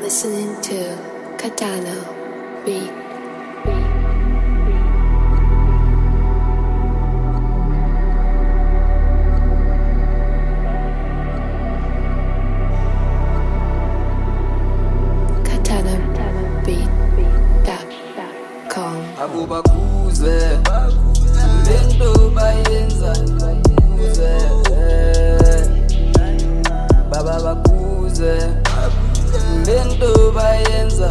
listening to Katano Beat. Abo bakuze lento bayenza bakuze baba bakuze lento bayenza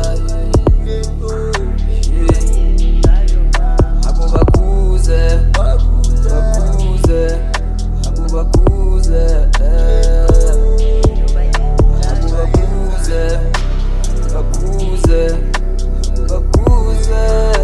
abo bakuze bakuze abo bakuze abo bakuze bakuze bakuze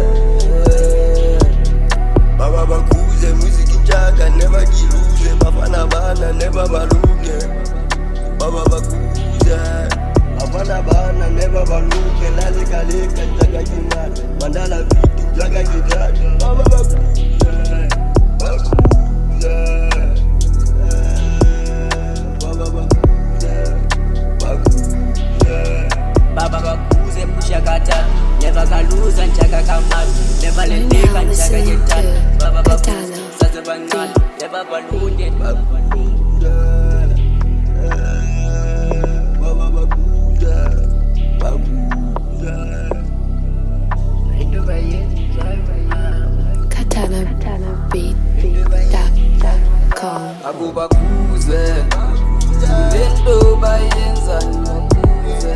Baba bakuze music njaka never giluze bafana bana never baluke Baba bakuze bafana bana never baluke lale kale njaka jinana mandala vitu njaka kijana Baba bakuze bakuze Baba bakuze bakuze Baba bakuze pusha kata never galuza njaka kamaru never leteka njaka jetana Baba bakuze saze bangana never balunde Baba bakuze bakuze Rindu bayenza KatanaBeat.com. abo bakuze lento bayenza bakuze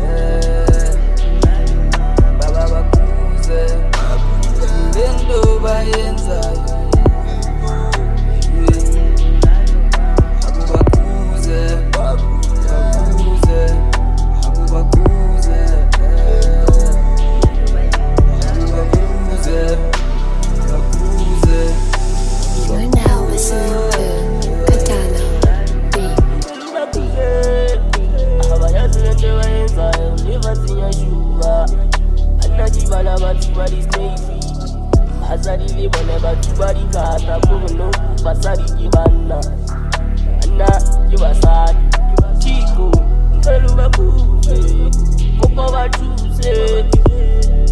baba bakuze lento bayenza abo bakuze bakuze abo bakuze bakuze bakuze You're now listening to Katano Beat. abayazende bayenza never shuba anajibala bati bali stay azali libone bati bali kata kuno basari jibana ana jibasari chico ngelu bakuze koko batuse